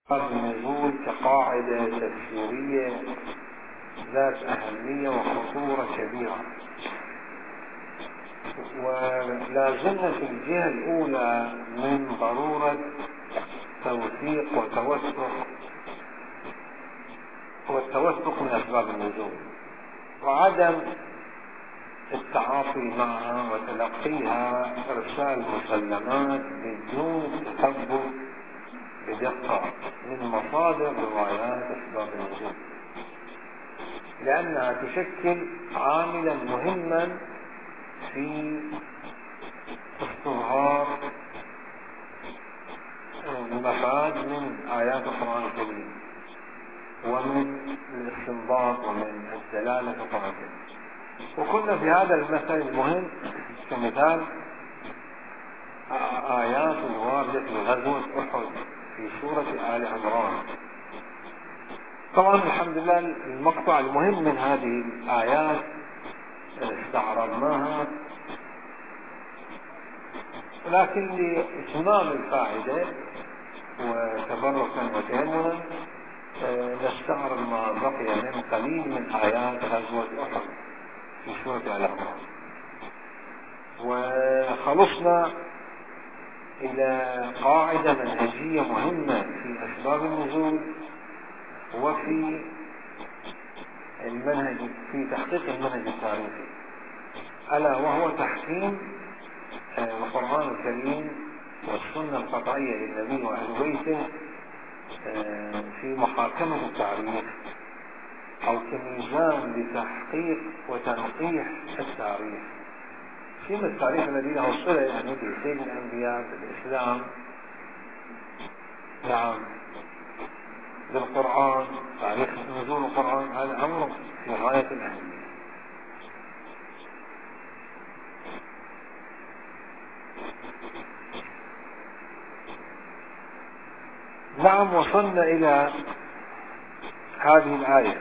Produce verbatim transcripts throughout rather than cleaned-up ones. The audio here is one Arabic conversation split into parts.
النزول كقاعدة تفسيرية ذات أهمية وخطورة كبيرة، ولا زلنا في الجهة الأولى من ضرورة توثيق وتوثق والتوثق من أسباب النزول وعدم التعاطي معها وتلقيها إرسال مسلمات بدون تثبت بدقة من مصادر روايات أسباب النزول، لأنها تشكل عاملا مهما في استظهار المفاد من آيات القرآن الكريم ومن الاستنباط ومن الدلالة في القرآن الكريم. وكنا في هذا المثل المهم كمثال آيات الواردة في غزوة أحد في سورة آل عمران. طبعا الحمد لله المقطع المهم من هذه الآيات استعرضناها، لكن لإتمام الفائدة وتبركا وتيمنا نستعرض ما بقي من قليل من آيات غزوة أحد في سورة آل عمران. وخلصنا إلى قاعدة منهجية مهمة في أسباب النزول وفي المنهج في تحقيق المنهج التاريخي، ألا وهو تحكيم القرآن الكريم والسنة القطعية للنبي وأهل بيته في محاكمة التاريخ أو كميزان لتحقيق وتنقيح التاريخ، فيما التاريخ الذي له صلة يعني بسيد الأنبياء بالإسلام، نعم بالقرآن، تاريخ نزول القرآن، هذا أمر في غاية الأهمية. نعم وصلنا إلى هذه الآية: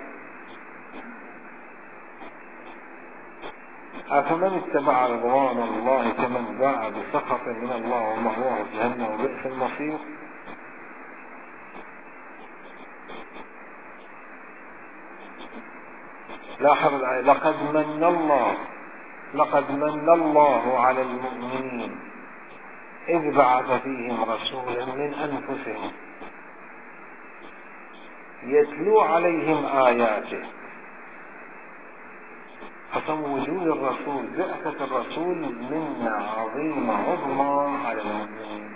أفمن اتبع رضوان الله كمن باع بسخط من الله ومأواه جهنم وبئس المصير. لاحظ الآية: لقد من الله لقد من الله على المؤمنين إذ بعث فيهم رسولا من أنفسهم يتلو عليهم آياته. قسم وجود الرسول، بعثة الرسول منة عظيمة عظمى على المؤمنين.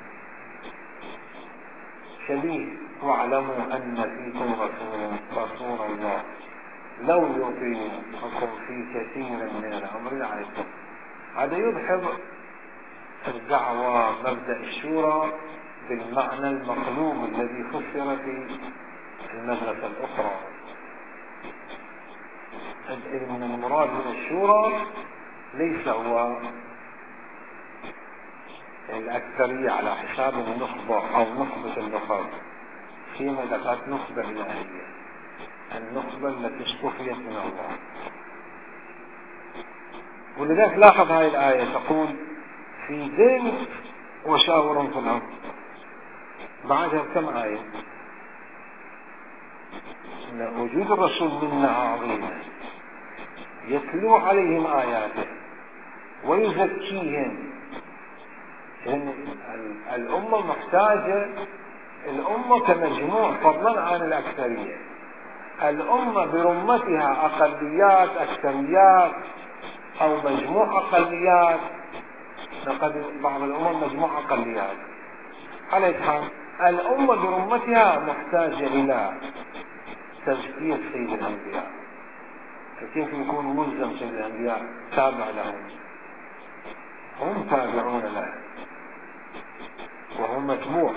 شبيه: واعلموا أن فيكم رسولا رسول الله لو يطيعكم في كثير من الأمر لعنتم. هذا يدحض الدعوة مبدأ الشورى بالمعنى المقلوب الذي فسر في المدرسة الأخرى، إن المراد من الشورى ليس هو الأكثرية على حساب النخبة أو نخبة النخب، فيما لقد نخبة إلهية، النخبة التي اصطفيت من الله. ولذلك لاحظ هذه الآية تقول: في دين وشاور في الأمر. بعدها كم آية؟ إن وجود الرسول منة عظيمة يتلو عليهم آياته ويزكيهم. إن الأمة محتاجة، الأمة كمجموع فضلا عن الأكثرية، الأمة برمتها أقليات أكثريات أو مجموع أقليات، لقد بعض الأمم مجموع أقليات. على حال الأمة برمتها محتاجة إلى تزكية سيد الأنبياء. فكيف يكون ملزم سيد الأنبياء تابع لهم؟ هم تابعون له وهم مجموع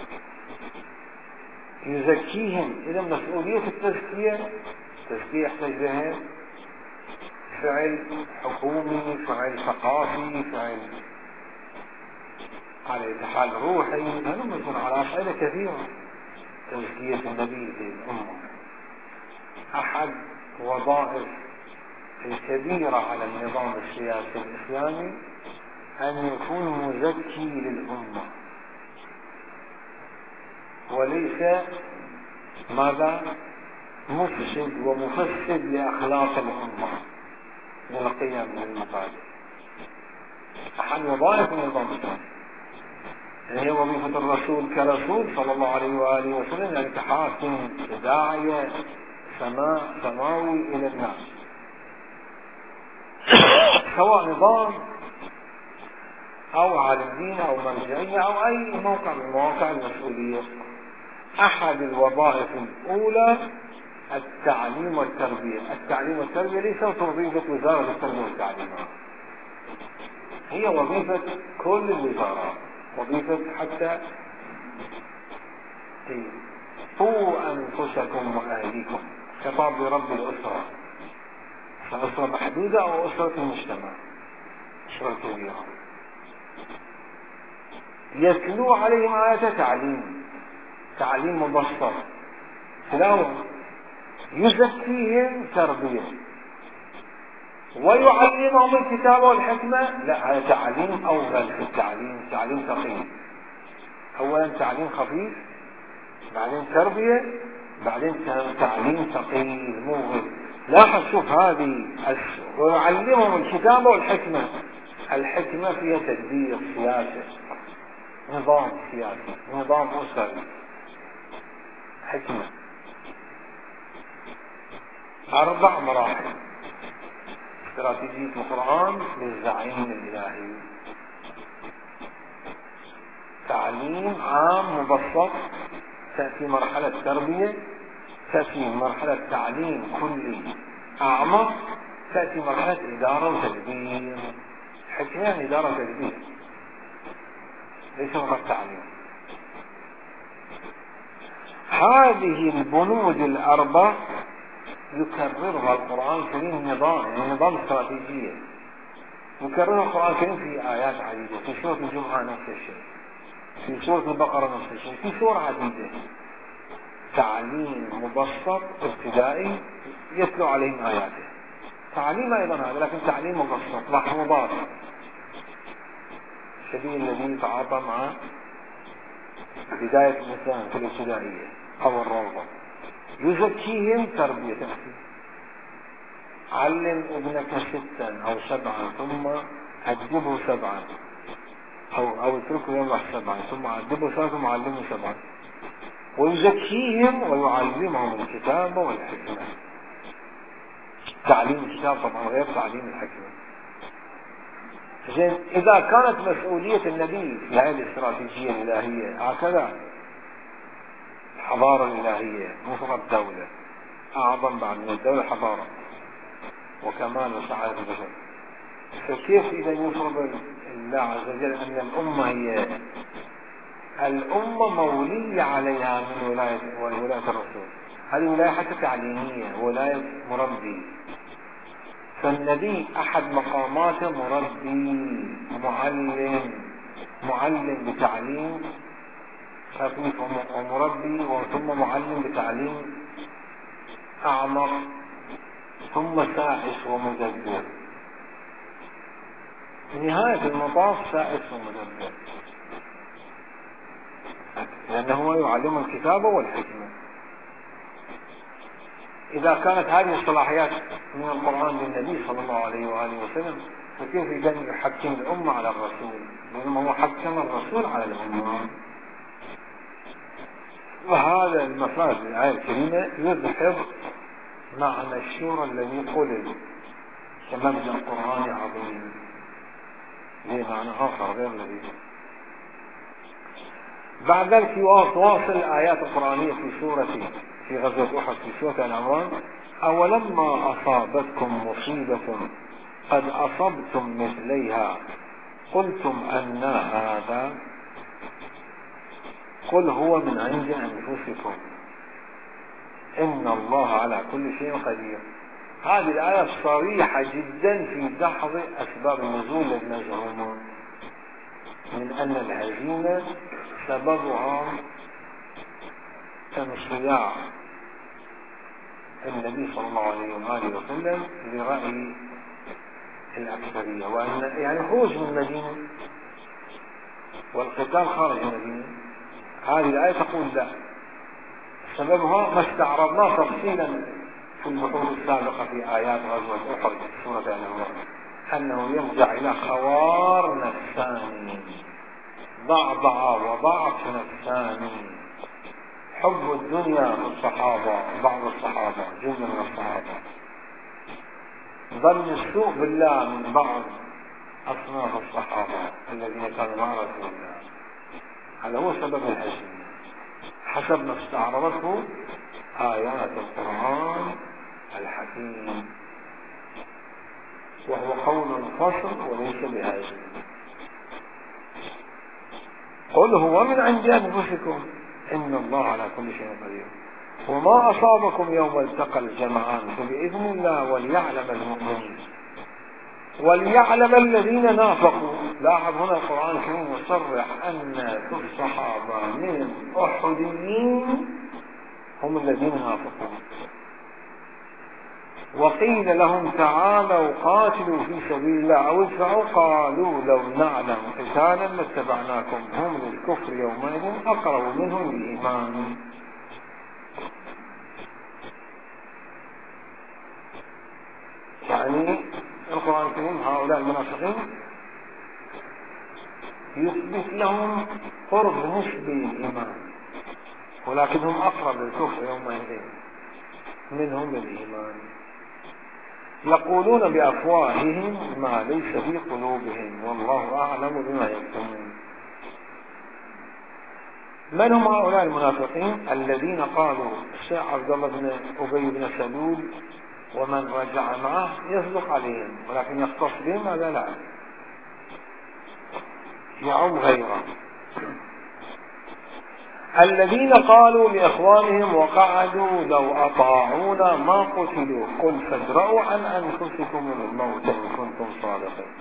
يزكيهم. إذا مسؤولية التزكية التزكية يحتاج لها فعل حكومي، فعل ثقافي، فعل على حال روحي، هذا يكون على أسئلة كثيرة. تزكية النبي في الأمة أحد وظائف الكبيرة على النظام السياسي الإسلامي أن يكون مزكي للأمة، وليس ماذا مفسد ومفسد لأخلاق الأمة للقيام بالمبادئ. أحد وظائف النظام الإسلامي هي وظيفة الرسول كرسول صلى الله عليه وآله وسلم، يعني كحاكم داعية سماء سماوي إلى الناس، سواء نظام أو عالم دين أو مرجعية أو أي موقع من مواقع المسؤولية. أحد الوظائف الأولى التعليم والتربية. التعليم والتربية ليست وظيفة وزارة التربية والتعليم، هي وظيفة كل الوزارات، وظيفة حتى قوا أنفسكم وأهليكم، خطاب لرب الأسرة، أسرة محدودة أو أسرة المجتمع، أسرة كبيرة. يتلو عليهم آيات تعليم، تعليم مبسط، تلاوة. يزكيهم تربية، ويعلمهم الكتاب والحكمة. لا، هذا تعليم أول في التعليم، تعليم ثقيل. أولا تعليم خفيف، بعدين تربية، بعدين تعليم ثقيل موغل. لاحظ شوف هذه، ويعلمهم الكتاب والحكمة. الحكمة فيها تدبير سياسي، نظام سياسي، نظام أسري، حكمة. أربع مراحل. استراتيجية القرآن للزعيم الإلهي، تعليم عام مبسط، تأتي مرحلة تربية، تأتي مرحلة تعليم كلي أعمق، تأتي مرحلة إدارة وتدبير. حكمة إدارة وتدبير، ليس فقط تعليم. هذه البنود الأربع يكررها القرآن الكريم نظام، يعني نظام استراتيجية، يكررها القرآن الكريم في آيات عديدة. في سورة الجمعة نفس الشيء، في سورة البقرة نفس الشيء، في سور عديدة. تعليم مبسط ابتدائي يتلو عليهم آياته، تعليم أيضا هذا، لكن تعليم مبسط محفوظات، شبيه الذي يتعاطى مع بداية الإنسان في الابتدائية أو الروضة. يزكيهم تربية. علم ابنك ستا أو سبعا ثم أدبه سبعا، أو أو اتركه يمرح سبعا ثم أدبه سبعا ثم علمه سبعا. ويزكيهم ويعلمهم الكتاب والحكمة. تعليم الكتاب طبعا غير تعليم الحكمة. زين، إذا كانت مسؤولية النبي في هذه الاستراتيجية الإلهية هكذا، الحضارة الإلهية مو فقط دولة، أعظم بعد من الدولة حضارة وكمال وسعادة البشر، فكيف إذا يفرض الله عز وجل أن الأمة هي الأمة مولية عليها من ولاية ولاية الرسول؟ هذه ولاية حتى تعليمية، ولاية مربي. فالنبي أحد مقاماته مربي، معلم، معلم بتعليم خفيف، ومربي ثم معلم بتعليم أعمق، ثم سائس ومدبر. نهاية المطاف سائس ومدبر، لأنه يعلم الكتاب والحكمة. إذا كانت هذه الصلاحيات من القرآن للنبي صلى الله عليه وآله وسلم، فكيف إذا يحكم الأمة على الرسول؟ لأنه هو حكم الرسول على الأمة. وهذا المفاد الآية الكريمة يظهر معنى الشورى الذي قلل كمبدأ قرآني عظيم، ليه معنى آخر غير الذي. بعد ذلك يواصل الآيات القرآنية في سورة في غزوة أحد في سورة العمران: أولما أصابتكم مصيبة قد أصبتم مثليها قلتم أن هذا قل هو من عند أنفسكم إن الله على كل شيء قدير. هذه الآية صريحة جدا في دحض أسباب النزول المزعومة من أن الهزيمة سببها انصياع النبي صلى الله عليه وآله وسلم لرأي الأكثرية، وأن يعني خروج من المدينة والقتال خارج المدينة. هذه الآية تقول لا، سببها ما استعرضناه تفصيلا في البحوث السابقة في آيات غزوة أحد سورة آل عمران، أنه يرجع إلى خوار نفساني، ضعضع وضعف نفساني، حب الدنيا الصحابة، بعض الصحابة، جزء من الصحابة، ظن السوء بالله من بعض أصناف الصحابة الذين كانوا مع رسول الله، هذا هو سبب الهزيمة حسب ما استعرضته آيات القرآن الحكيم، وهو قول فصل وليس بهزيمة. قل هو من عند أنفسكم إن الله على كل شيء قدير، وما أصابكم يوم التقى الجمعان فبإذن الله وليعلم المؤمنين وليعلم الذين نافقوا. لاحظ هنا القرآن الكريم يصرح أن الصحابة من الأحديين هم الذين نافقوا، وقيل لهم تعالوا قاتلوا في سبيل الله أو ادفعوا قالوا لو نعلم قتالا لاتبعناكم هم للكفر يومئذ أقرب منهم للإيمان. يعني القرآن الكريم هؤلاء المنافقين يثبت لهم قرب نسبي للإيمان، ولكنهم أقرب للكفر يومئذ منهم للإيمان. يقولون بأفواههم ما ليس في قلوبهم والله أعلم بما يكتمون. من هم هؤلاء المنافقين الذين قالوا الشيخ عبد الله بن أبي بن سلول ومن رجع معه يصدق عليهم، ولكن يختص بهم هذا لا يعم غيره. الذين قالوا لإخوانهم وقعدوا لو أطاعونا ما قتلوا قل فادرؤوا عن أنفسكم الموت إن كنتم صادقين.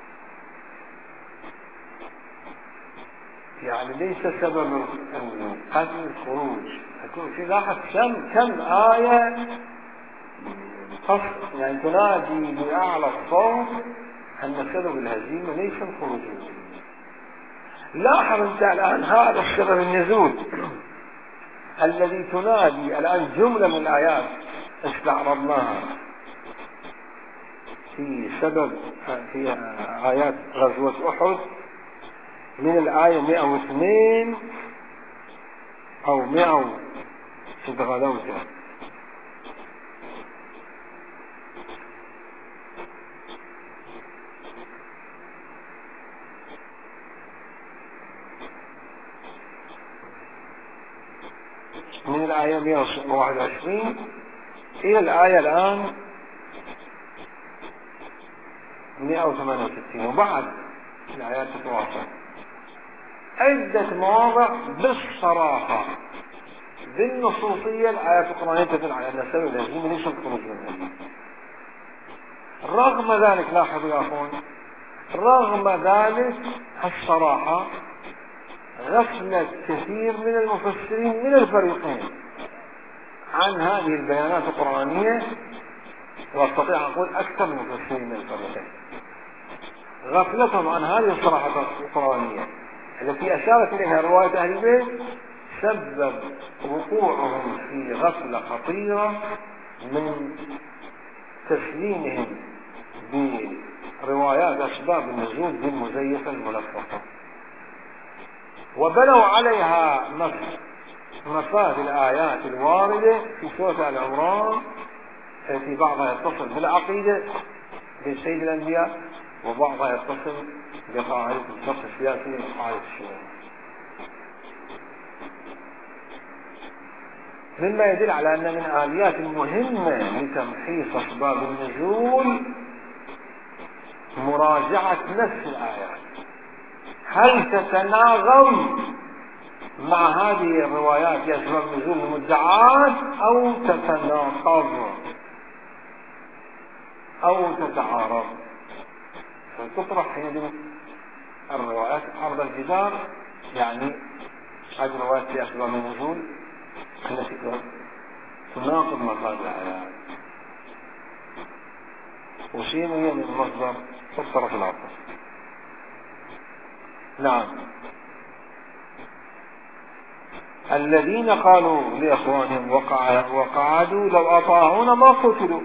يعني ليس سبب القتل الخروج، في لاحظ كم كم آية قصد يعني تنادي بأعلى الصوت أن سبب الهزيمة ليس الخروج. لاحظ انت الآن هذا السبب النزول الذي تنادي الآن جملة من الآيات استعرضناها في سبب في آيات غزوة أحد من الآية مئة واثنين أو مئة في غزوته من الآية مئة وواحد وعشرين إلى الآية الآن مئة وثمانية وستين، وبعد الآيات تتواصل عدة مواضع بالصراحة بالنصوصية الآيات القرآنية تدل على أن سبب الهزيمة ليس الخروج من الهزيمة. رغم ذلك لاحظوا يا أخوان، رغم ذلك الصراحة غفلت كثير من المفسرين من الفريقين عن هذه البيانات القرآنية، واستطيع أن أقول أكثر من المفسرين من الفريقين غفلتهم عن هذه الصراحة القرآنية التي أشارت إليها رواية أهل البيت سبب وقوعهم في غفلة خطيرة من تسليمهم بروايات أسباب النزول بالمزيفة الملفقة، وبنوا عليها مفاد الآيات الواردة في سورة آل عمران في بعضها يتصل بالعقيدة بسيد الأنبياء وبعضها يتصل بقاعدة الفقه السياسي وقاعدة الشيوعية، مما يدل على أن من الآليات المهمة لتمحيص أسباب النزول مراجعة نفس الآيات، هل تتناغم مع هذه الروايات لأسباب نزول المدعاة أو تتناقض أو تتعارض، فتطرح حينئذ الروايات عرض الجدار. يعني هذه الروايات في أسباب النزول التي تناقض مفاد الآيات وشيء هي من المصدر في الطرف الآخر. نعم الذين قالوا لإخوانهم وقعدوا لو أطاعونا ما قتلوا.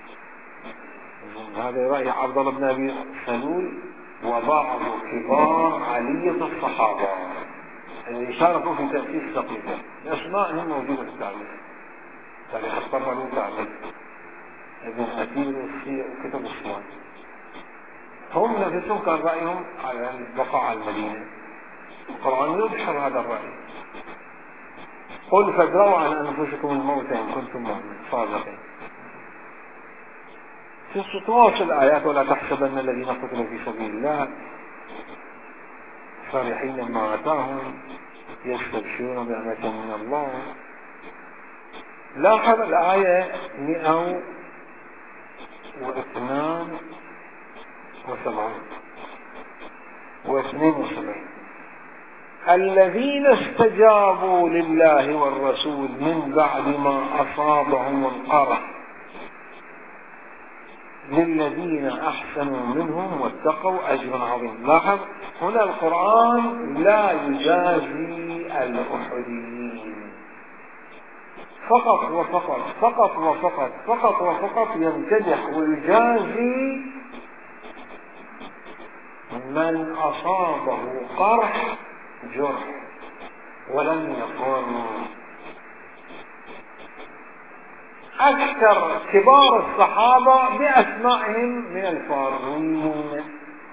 هذا رأي عبد الله بن أبي سلول وبعض كبار علية الصحابة اللي شاركوا في تأسيس سقيفة. الأسماء موجودة في التعريف، تاريخ الطبري تعريف ابن كثير والسير وكتب الصوان. هم نفسهم كان رأيهم على البقاء على المدينة. القرآن يبحر هذا الرأي. قل فادروا عن أنفسكم الموت إن كنتم صادقين. تواصل الآيات ولا تحسبن الذين قتلوا في سبيل الله فرحين ما آتاهم يستبشرون بنعمة من الله. لاحظ الآية مئة واثنان وسبعون واثنين وسبعين الذين استجابوا لله والرسول من بعد ما أصابهم القرح للذين أحسنوا منهم واتقوا أجر عظيم. لاحظ هنا القرآن لا يجازي الأحديين فقط وفقط فقط وفقط فقط وفقط، يمتدح ويجازي من أصابه قرح جرح ولم يكن. أكثر كبار الصحابة بأسمائهم من الفارين،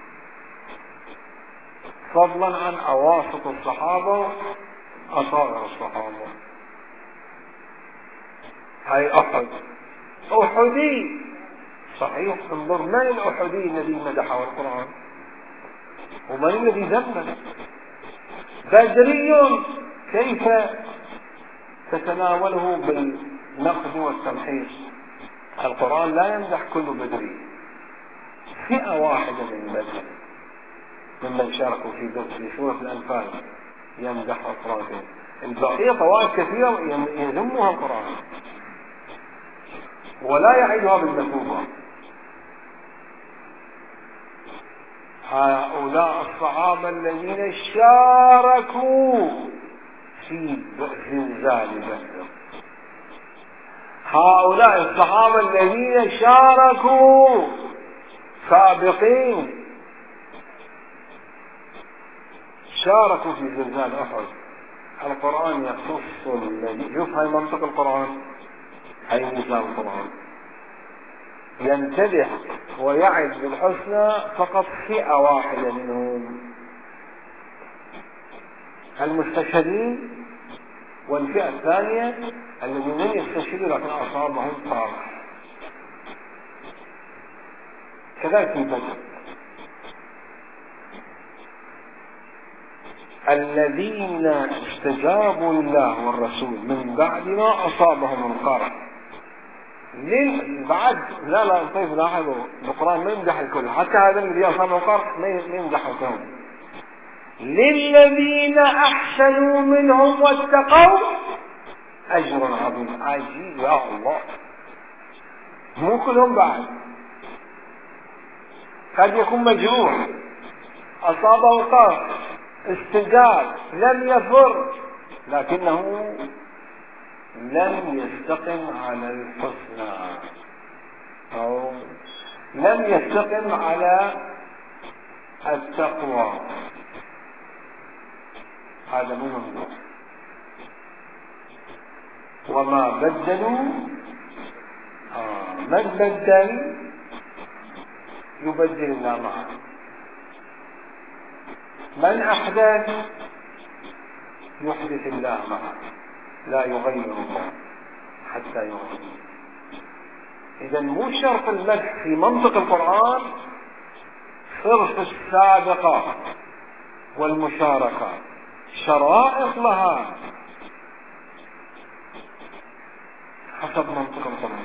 فضلا عن أواسط الصحابة أصاغر الصحابة. هاي أحد أحدي صحيح. انظر من الأحدي الذي مدحه القرآن ومن الذي ذمه. بدري كيف تتناوله بالنقد والتمحيص؟ القرآن لا يمدح كل بدري، فئة واحدة من بدر ممن شاركوا في في سورة الأنفال يمدح القرآن. البقية طوائف كثيرة يذمها القرآن ولا يعيدها بالمثوبة. هؤلاء الصحابة الذين شاركوا في زلزال بدر، هؤلاء الصحابة الذين شاركوا سابقين شاركوا في زلزال أحد. القرآن يخص الذي شوف هاي منطق القرآن، هاي ميزان القرآن، يمتدح ويعد بالحسنى فقط فئة واحدة منهم المستشهدين، والفئة الثانية الذين لم يستشهدوا لكن أصابهم قرح. كذلك في بدر الذين استجابوا لله والرسول من بعد ما أصابهم القرح. بعد لا لا طيب لاحظوا القرآن ما يمدح الكل، حتى هذا الذي أصابه القرح ما يمدح الكل. للذين أحسنوا منهم واتقوا أجر عظيم. عجيب يا الله، مو كلهم بعد. قد يكون مجروح أصابه قرح استجاب لم يفر لكنه لم يستقم على الحسنى أو لم يستقم على التقوى. هذا مو ممنوع. وما بدلوا آه. من بدل يبدل الله معه، من أحدث يحدث الله معه، لا يغير الله حتى يغير. إذا مو شرط المدح في منطق القرآن صرف السابقة والمشاركة، شرائط لها حسب منطق القرآن.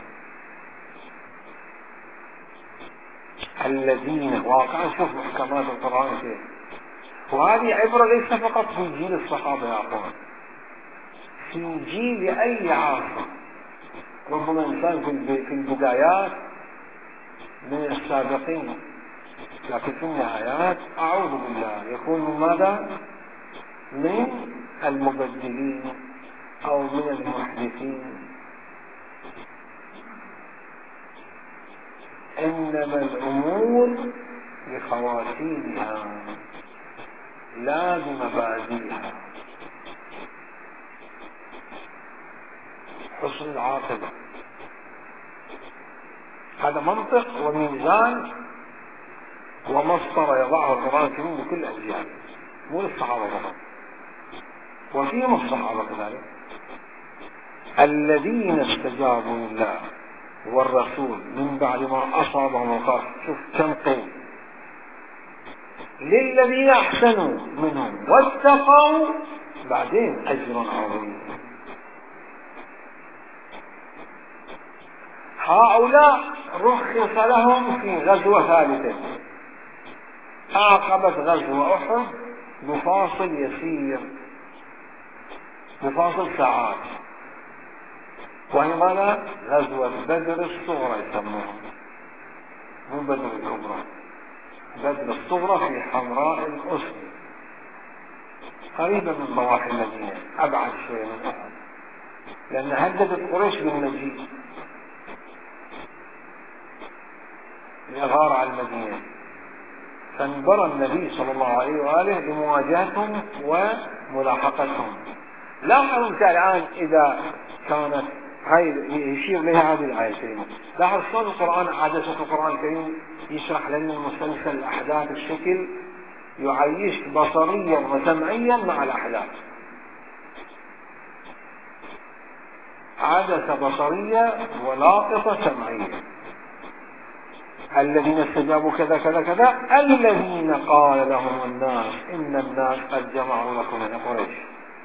الذين واقعا شوف محكمات القرآن كيف، وهذه عبرة ليس فقط في جيل الصحابة يا أخوان، في جيل أي عاصر. ربما إنسان في البدايات من السابقين لكن في النهايات أعوذ بالله يكون من ماذا؟ من المبدلين أو من المحدثين، إنما الأمور بخواتيمها لا بمبادئها. حسن العاقبة هذا منطق وميزان ومسطرة يضعه القرآن الكريم لكل أجيال، مو للصحابة فقط، وفيهم الصحابة كذلك الذين استجابوا لله والرسول من بعد ما أصابهم القرح. شوف كم قيل للذين أحسنوا منهم واتقوا بعدين أجر عظيم. هؤلاء رخص لهم في غزوة ثالثة أعقبت غزوة أحد بفاصل يسير، بفاصل ساعات، وهي ماذا؟ غزوة بدر الصغرى يسموها، مو بدر الكبرى، بدر الصغرى في حمراء الأسد قريبة من ضواحي المدينة، أبعد شوية من أحد، لأن هددت قريش بالمجيء الإغارة على المدينة، فانبرى النبي صلى الله عليه وآله لمواجهتهم وملاحقتهم. لاحظوا الآن إذا كانت هاي يشير لها هذه الآية الكريمة، لاحظ شلون القرآن عادة القرآن الكريم يشرح لنا المسلسل الأحداث بشكل يعيش بصريا وسمعيا مع الأحداث، عادة بصرية ولاقطة سمعية. الذين استجابوا كذا كذا كذا الذين قال لهم الناس إن الناس قد جمعوا لكم من قريش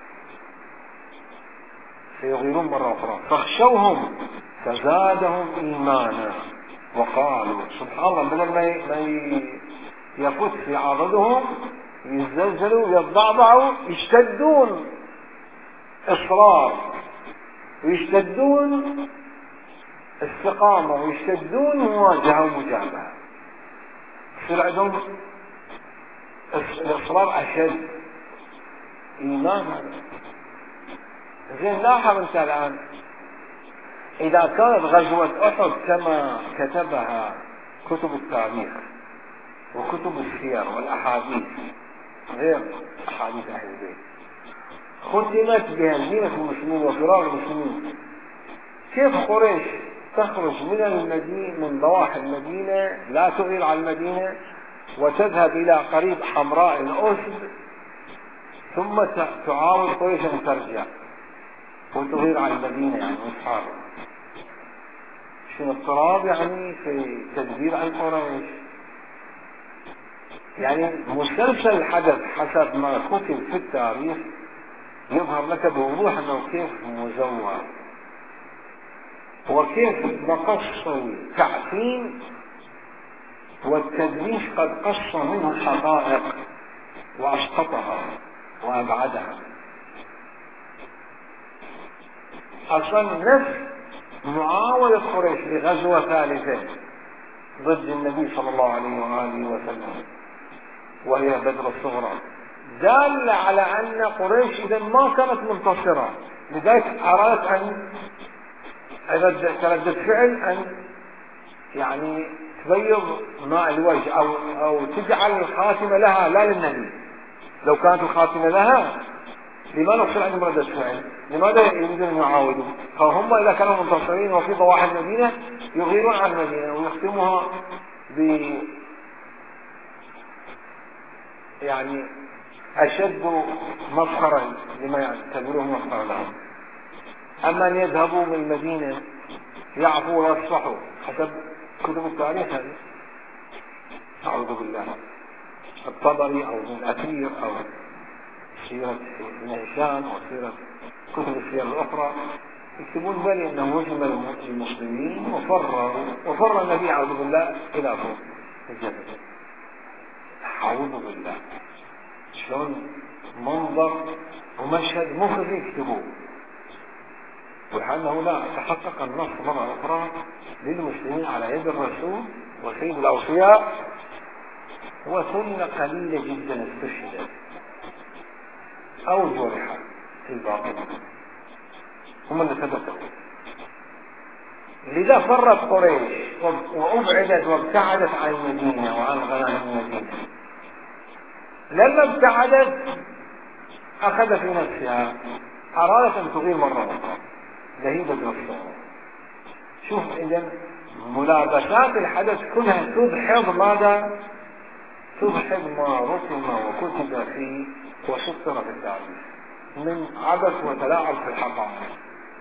سيغيرون مرة أخرى فاخشوهم فزادهم إيمانا وقالوا سبحان الله، بدل ما يفوت في عضدهم يزلزلوا يتضعضعوا يشتدون إصرار ويشتدون استقامة ويشتدون مواجهة ومجابهة، يصير عندهم الإصرار أشد إيمانا. زين لاحظ أنت الآن إذا كانت غزوة أحد كما كتبها كتب التاريخ وكتب السير والأحاديث غير أحاديث أهل البيت ختمت بهزيمة المسلمين وفرار المسلمين، كيف قريش تخرج من المدينة من ضواحي المدينة لا تغير على المدينة وتذهب إلى قريب حمراء الأسد ثم تعاود قريش أن ترجع وتغير على المدينة، يعني مصحاب شنو اضطراب يعني في تدبير عن قريش. يعني مسلسل الحدث حسب ما كتب في التاريخ يظهر لك بوضوح أنه كيف مزور وكيف بقص التعفين والتدليس قد قص منه الحقائق وأسقطها وأبعدها. أصلا نفس معاولة قريش لغزوة ثالثة ضد النبي صلى الله عليه وآله وسلم وهي بدر الصغرى دال على أن قريش إذا ما كانت منتصرة، لذلك أرادت أن كردة فعل أن يعني تبيض ماء الوجه أو, أو تجعل الخاتمة لها لا للنبي. لو كانت الخاتمة لها لماذا يصير عندهم ردة فعل؟ لماذا يريدون أن يعاودوا؟ فهم إذا كانوا منتصرين وفي ضواحي المدينة يغيرون عن المدينة ويختموها ب يعني أشد مسخرا لما يعتبروه مسخرا لهم. أما أن يذهبوا من المدينة يعفوا ويصفحوا حسب كتب التاريخ هذه، أعوذ بالله، الطبري أو ابن الأثير أو سيرة ابن هشام أو سيرة كتب السير الأخرى يكتبون بل أنه هزم المسلمين وفر وفر النبي أعوذ بالله إلى فوق الجبل. أعوذ بالله، شلون منظر ومشهد مخزي يكتبوه، وحانه لا تحقق النص مرة أخرى للمسلمين على يد الرسول وسيد الأوصياء وسنة قليلة جدا استشهدت أو جرحت في الباطنة. هم اللي ثبتوا. لذا فرت قريش وأبعدت وابتعدت عن المدينة وعن غنائم المدينة. لما ابتعدت أخذ في نفسها، أرادت أن تغير مرة أخرى لهيبة الصورة. شوف إذن ملابسات الحدث كلها تدحض ماذا؟ تدحض ما رسم وكتب فيه وسطر في التاريخ من عبث وتلاعب في الحقائق.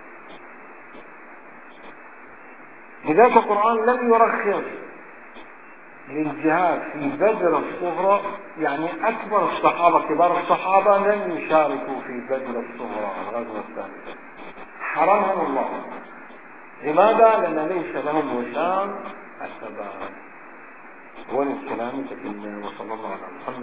لذلك القرآن لم يرخص للجهاد في بدر الصغرى، يعني أكبر الصحابة كبار الصحابة لم يشاركوا في بدر الصغرى الغزوة الثالثة، حرمهم الله. لماذا؟ لأن ليس لهم وسام الثبات. وللكلام تكلم وصلى الله على محمد.